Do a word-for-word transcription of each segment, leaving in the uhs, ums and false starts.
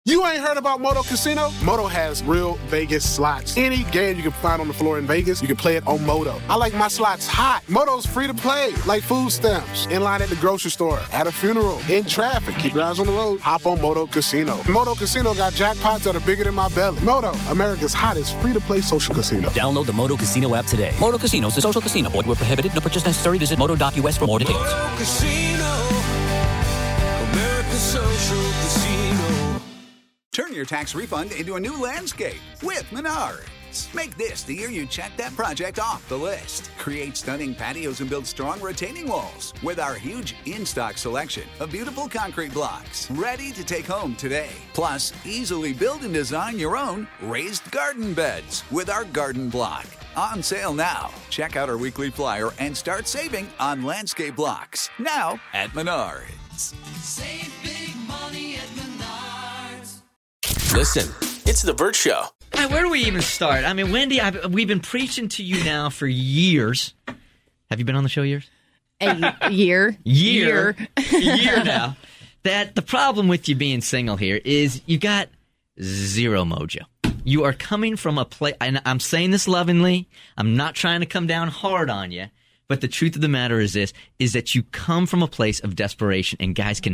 You ain't heard about Moto Casino? Moto has real Vegas slots. Any game you can find on the floor in Vegas, you can play it on Moto. I like my slots hot. Moto's free to play, like food stamps, in line at the grocery store, at a funeral, in traffic. Keep your eyes on the road. Hop on Moto Casino. Moto Casino got jackpots that are bigger than my belly. Moto, America's hottest free-to-play social casino. Download the Moto Casino app today. Moto Casino is a social casino. Void where prohibited. No purchase necessary. Visit moto dot U S for more details. Moto Casino, America's social casino. Turn your tax refund into a new landscape with Menards. Make this the year you check that project off the list. Create stunning patios and build strong retaining walls with our huge in-stock selection of beautiful concrete blocks ready to take home today. Plus, easily build and design your own raised garden beds with our garden block. On sale now. Check out our weekly flyer and start saving on landscape blocks. Now at Menards. Save big money at Menards. Listen, it's The Bert Show. Right, where do we even start? I mean, Wendy, I've, we've been preaching to you now for years. Have you been on the show years? A year. Year. Year now. That the problem with you being single here is you got zero mojo. You are coming from a place, and I'm saying this lovingly. I'm not trying to come down hard on you. But the truth of the matter is this, is that you come from a place of desperation, and guys can,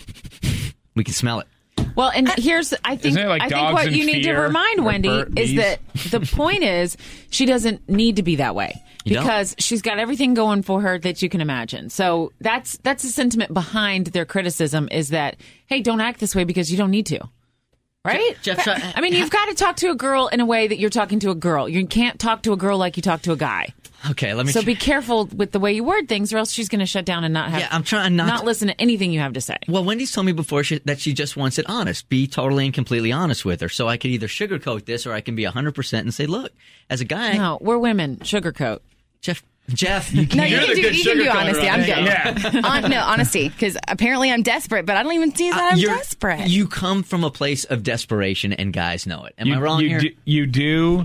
we can smell it. Well, and here's, I think, like I think what you need to remind Wendy is that the point is she doesn't need to be that way You because don't? she's got everything going for her that you can imagine. So that's that's the sentiment behind their criticism is that, hey, don't act this way because you don't need to. Right? Jeff, Jeff, I mean, you've got to talk to a girl in a way that you're talking to a girl. You can't talk to a girl like you talk to a guy. Okay, let me. So tr- be careful with the way you word things, or else she's going to shut down and not have. Yeah, I'm trying not not to- listen to anything you have to say. Well, Wendy's told me before she, that she just wants it honest. Be totally and completely honest with her. So I could either sugarcoat this or I can be one hundred percent and say, look, as a guy. No, we're women. Sugarcoat. Jeff, Jeff, you No, you can do, you can do honesty. I'm good. Yeah. On, no, honesty, because apparently I'm desperate, but I don't even see that I'm You're- desperate. You come from a place of desperation, and guys know it. Am you, I wrong you here? Do, you do,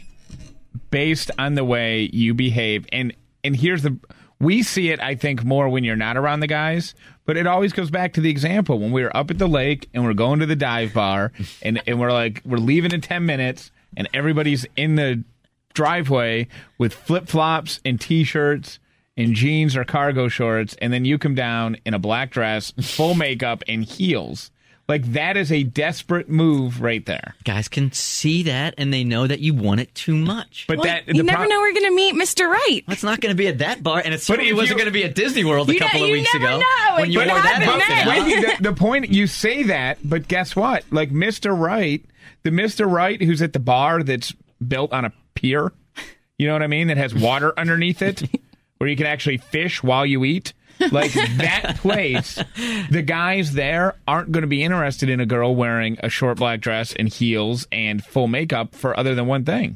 based on the way you behave. And, and here's the... We see it, I think, more when you're not around the guys, but it always goes back to the example. When we were up at the lake and we're going to the dive bar, and, and we're like, we're leaving in ten minutes, and everybody's in the driveway with flip-flops and T-shirts and jeans or cargo shorts, and then you come down in a black dress, full makeup, and heels. Like, that is a desperate move right there. Guys can see that, and they know that you want it too much. But Well, that you the never pro- know we're going to meet Mister Right. It's not going to be at that bar, and it But certainly if wasn't you- going to be at Disney World a You couple know- of you weeks never ago know. when It you could wore that happen outfit next. out. Wait, the, the point, you say that, but guess what? Like Mister Right, the Mister Right who's at the bar that's built on a pier, you know what I mean, that has water underneath it, where you can actually fish while you eat. Like that place, the guys there aren't going to be interested in a girl wearing a short black dress and heels and full makeup for other than one thing.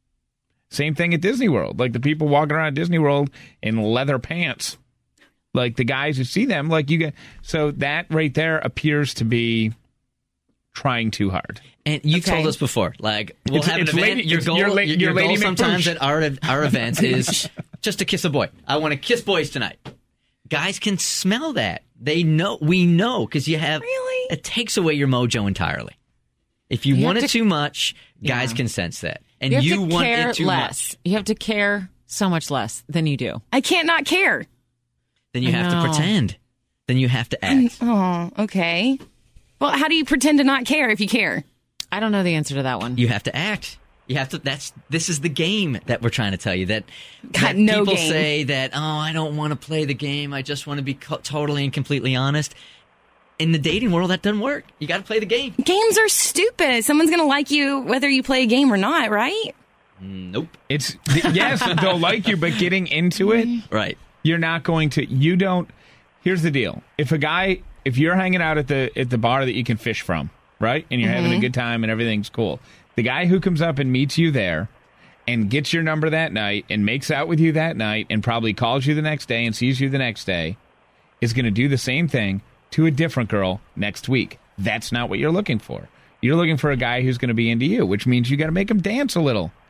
Same thing at Disney World. Like the people walking around Disney World in leather pants. Like the guys who see them, like you get. So that right there appears to be trying too hard. And you Okay. told us before, like we'll It's- have it's an event. lady- your it's goal, your la- your, your your goal Lady sometimes McPoosh. at our our events is just to kiss a boy. I want to kiss boys tonight. Guys can smell that. They know. We know because you have. Really? It takes away your mojo entirely. If you, You want have it to- too much, guys Yeah. can sense that, and You have you to want care it too less. much. You have to care so much less than you do. I can't not care. Then you I have to know. pretend. Then you have to act. Oh, okay. Well, how do you pretend to not care if you care? I don't know the answer to that one. You have to act. You have to. That's this is the game that we're trying to tell you. That, Got that no people game. say that. Oh, I don't want to play the game. I just want to be co- totally and completely honest. In the dating world, that doesn't work. You got to play the game. Games are stupid. Someone's going to like you whether you play a game or not, right? Nope. It's yes, they'll like you, but getting into it, Right. you're not going to. You don't. Here's the deal: if a guy, if you're hanging out at the at the bar that you can fish from, right, and you're having a good time and everything's cool, the guy who comes up and meets you there and gets your number that night and makes out with you that night and probably calls you the next day and sees you the next day is going to do the same thing to a different girl next week. That's not what you're looking for. You're looking for a guy who's going to be into you, which means you got to make him dance a little.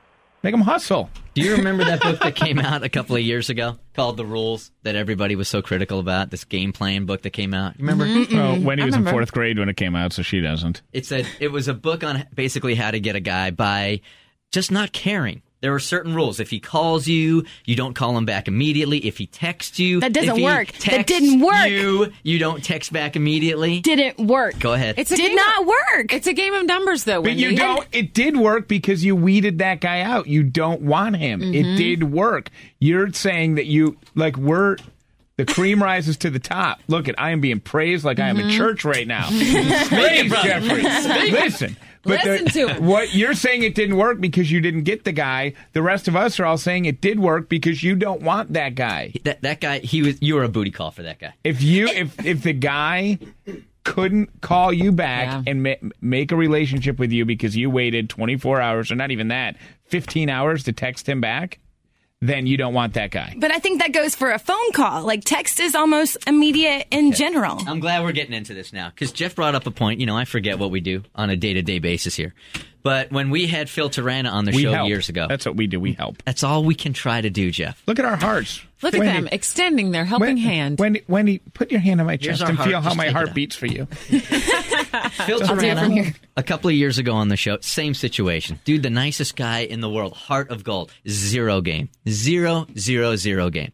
Make them hustle. Do you remember that book that came out a couple of years ago called The Rules that everybody was so critical about? This game playing book that came out. You remember? Mm-hmm. Well, Wendy was in remember. fourth grade when it came out, so she doesn't. It said it was a book on basically how to get a guy by just not caring. There are certain rules. If he calls you, you don't call him back immediately. If he texts you, That doesn't if he work. That texts didn't work. You, you don't text back immediately. Didn't work. Go ahead. It's a Did game not of, work. It's a game of numbers, though, But Wendy. you don't. It did work because you weeded that guy out. You don't want him. Mm-hmm. It did work. You're saying that you like we're the cream rises to the top. Look, at I am being praised like I am Mm-hmm. in church right now. Praise Jeffrey. Listen. But Listen the- to him. What you're saying it didn't work because you didn't get the guy. The rest of us are all saying it did work because you don't want that guy. That that guy, he was. You were a booty call for that guy. If you if if the guy couldn't call you back Yeah. and ma- make a relationship with you because you waited twenty-four hours or not even that, fifteen hours to text him back, then you don't want that guy. But I think that goes for a phone call. Like text is almost immediate in general. I'm glad we're getting into this now because Jeff brought up a point. You know, I forget what we do on a day to day basis here. But when we had Phil Tarana on the We show help. years ago, That's what we do. We help. that's all we can try to do, Jeff. Look at our hearts. Look at Wendy, them extending their helping Wendy, hand. Wendy, Wendy, put your hand on my Here's chest our and heart. feel how Just my take it heart out. beats for you. Phil I'll do it from here. Tarana, a couple of years ago on the show, same situation. Dude, the nicest guy in the world, heart of gold, zero game. Zero, zero, zero game.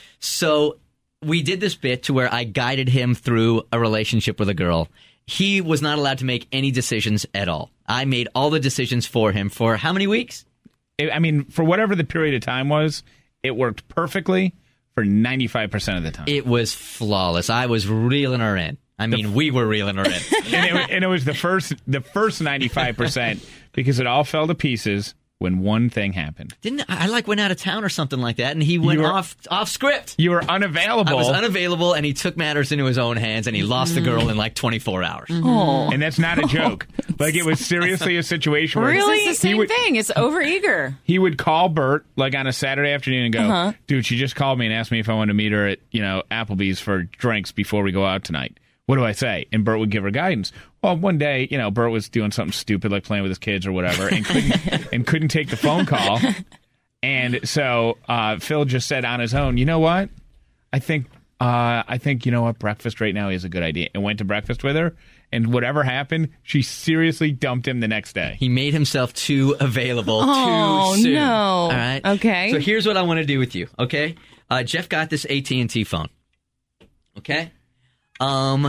So we did this bit to where I guided him through a relationship with a girl. He was not allowed to make any decisions at all. I made all the decisions for him for how many weeks? I mean, for whatever the period of time was, it worked perfectly for ninety-five percent of the time. It was flawless. I was reeling her in. I mean, we were reeling her in. and, it, and it was the first the first ninety-five percent because it all fell to pieces when one thing happened. Didn't I, I like went out of town or something like that, and he went You were- off off script. You were unavailable. I was unavailable, and he took matters into his own hands, and he lost the girl in like twenty-four hours. Oh. and that's not a joke. Like, it was seriously a situation where Really? It's the he same would, thing. It's overeager. he would call Bert like on a Saturday afternoon and go, Uh-huh. dude, she just called me and asked me if I wanted to meet her at, you know, Applebee's for drinks before we go out tonight. What do I say? And Bert would give her guidance. Well, one day, you know, Bert was doing something stupid like playing with his kids or whatever and couldn't and couldn't take the phone call. And so uh, Phil just said on his own, you know what? I think uh, I think you know what, breakfast right now is a good idea. And went to breakfast with her. And whatever happened, she seriously dumped him the next day. He made himself too available Oh, too soon. no. All right. Okay. So here's what I want to do with you. Okay. Uh, Jeff got this A T and T phone. Okay. Um,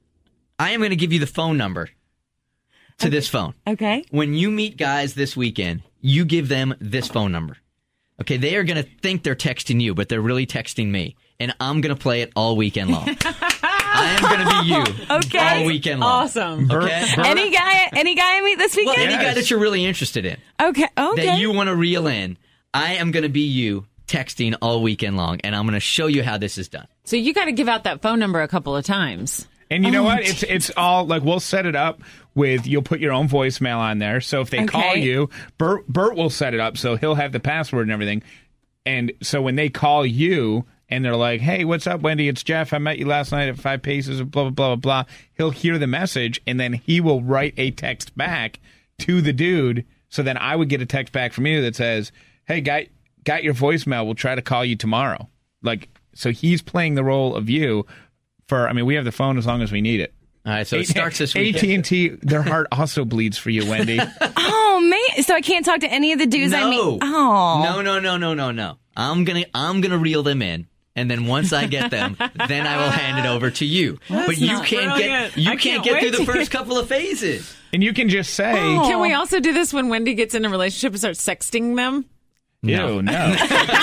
I am going to give you the phone number to this phone. Okay. When you meet guys this weekend, you give them this phone number. Okay, they are going to think they're texting you, but they're really texting me, and I'm going to play it all weekend long. I am going to be you Okay. all weekend long. Awesome. Okay? Any guy, any guy I meet this Well, weekend? any guy Yes. that you're really interested in, Okay. Okay. that you want to reel in, I am going to be you texting all weekend long, and I'm going to show you how this is done. So you got to give out that phone number a couple of times. And you Oh, know what? It's it's all like we'll set it up with you'll put your own voicemail on there. So if they call Okay. you, Bert Bert will set it up so he'll have the password and everything. And so when they call you and they're like, "Hey, what's up, Wendy? It's Jeff. I met you last night at Five Paces." Blah blah blah blah blah. He'll hear the message and then he will write a text back to the dude. So then I would get a text back from you that says, "Hey, got got your voicemail. We'll try to call you tomorrow." Like, so he's playing the role of you. For, I mean, we have the phone as long as we need it. All right, so it starts this weekend. A T and T, their heart also bleeds for you, Wendy. Oh man! So I can't talk to any of the dudes I meet. No. Oh. No, no, no, no, no, no. I'm gonna I'm gonna reel them in. And then once I get them, then I will hand it over to you. but you not can't brilliant. get you I can't, can't get wait through the to first hear- couple of phases. And you can just say, Oh. Can we also do this when Wendy gets in a relationship and starts sexting them? "Ew, no." no.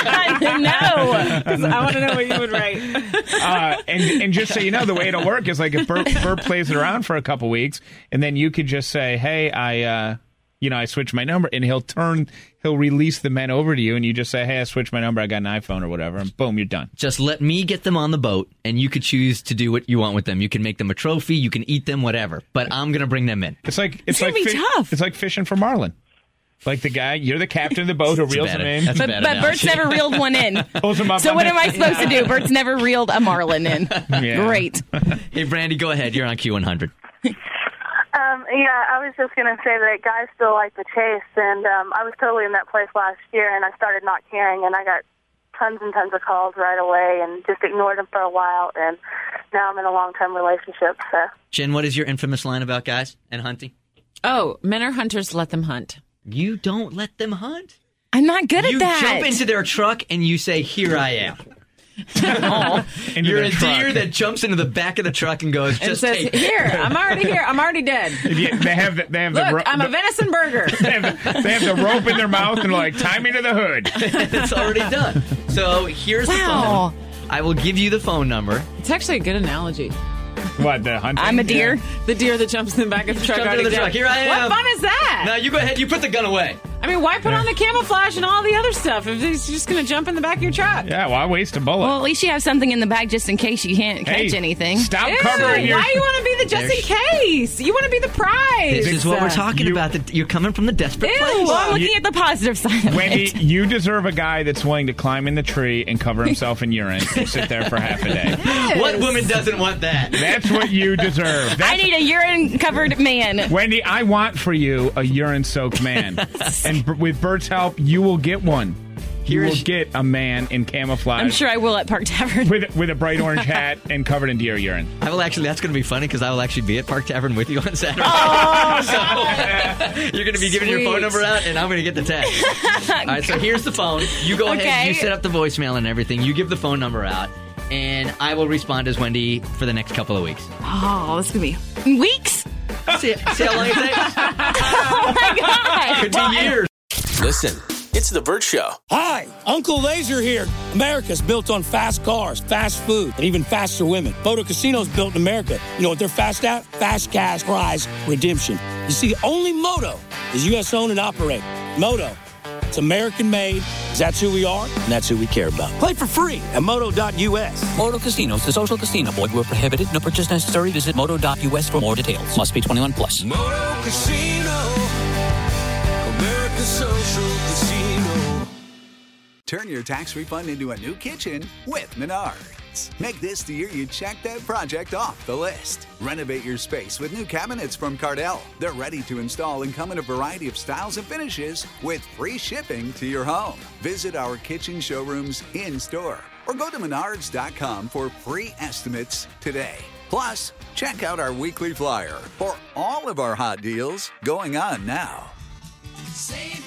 Because I want to know what you would write. uh, and and just so you know, the way it'll work is like if Bert, Bert plays it around for a couple weeks, and then you could just say, "Hey, I, uh, you know, I switched my number," and he'll turn, he'll release the men over to you, and you just say, "Hey, I switched my number. I got an iPhone or whatever," and boom, you're done. Just let me get them on the boat, and you could choose to do what you want with them. You can make them a trophy, you can eat them, whatever. But I'm gonna bring them in. It's like it's, gonna like be tough. It's like fishing for marlin. Like the guy, you're the captain of the boat who That's a reels bad- him in. that's a But, bad but Bert's analogy. never reeled one in. Pulls him up So on what the- am I supposed to do? Bert's never reeled a marlin in. Yeah. Great. Hey, Brandy, go ahead. You're on Q one hundred. Um, yeah, I was just going to say that guys still like the chase, and um, I was totally in that place last year, and I started not caring, and I got tons and tons of calls right away and just ignored them for a while, and now I'm in a long-term relationship. So, Jen, what is your infamous line about guys and hunting? Oh, men are hunters, let them hunt. You don't let them hunt? I'm not good you at that. You jump into their truck and you say, here I am. Oh, you're a truck. Deer that jumps into the back of the truck and goes, just and says, take here, I'm already here. I'm already dead. Yeah, they have the, they have Look, the ro- I'm the, a venison burger. They have, the, they have the rope in their mouth and like, tie me to the hood. It's already done. So here's wow. the phone. I will give you the phone number. It's actually a good analogy. What, the hunting? I'm a deer. Yeah. The deer that jumps in the back of the truck. Jump into the truck. Here I am. What fun is that? No, you go ahead. You put the gun away. I mean, why put on the camouflage and all the other stuff if he's just going to jump in the back of your truck? Yeah, why waste a bullet? Well, at least you have something in the bag just in case you can't hey, catch anything. Stop Ew, covering your... Why do you want to be the just There's... in case? You want to be the prize. This is what uh, we're talking you... about. That you're coming from the desperate Ew, place. Well, I'm looking You- at the positive side of Wendy, it. you deserve a guy that's willing to climb in the tree and cover himself in urine and sit there for half a day. Yes. What woman doesn't want that? That's what you deserve. That's... I need a urine-covered man. Wendy, I want for you a urine-soaked man. And b- with Bert's help, you will get one. You Here's- will get a man in camouflage. I'm sure I will at Park Tavern. With, with a bright orange hat and covered in deer urine. I will actually, that's going to be funny because I will actually be at Park Tavern with you on Saturday. Oh, so you're going to be giving your phone Sweet. number out and I'm going to get the text. All right, so here's the phone. You go ahead, Okay. you set up the voicemail and everything. You give the phone number out and I will respond as Wendy for the next couple of weeks. Oh, this could be weeks. See, see how long it takes? Oh, my God. Could be years. Listen, it's The Burt Show. Hi, Uncle Laser here. America's built on fast cars, fast food, and even faster women. Moto Casino's built in America. You know what they're fast at? Fast cash prize redemption. You see, only Moto is U S owned and operated. Moto, it's American made. That's who we are, and that's who we care about. Play for free at moto dot U S. Moto Casinos, the social casino. Void where prohibited. No purchase necessary. Visit moto dot U S for more details. Must be twenty-one plus. Moto Casino, America's social casino. Turn your tax refund into a new kitchen with Menards. Make this the year you check that project off the list. Renovate your space with new cabinets from Cardell. They're ready to install and come in a variety of styles and finishes with free shipping to your home. Visit our kitchen showrooms in store or go to menards dot com for free estimates today. Plus, check out our weekly flyer for all of our hot deals going on now. Save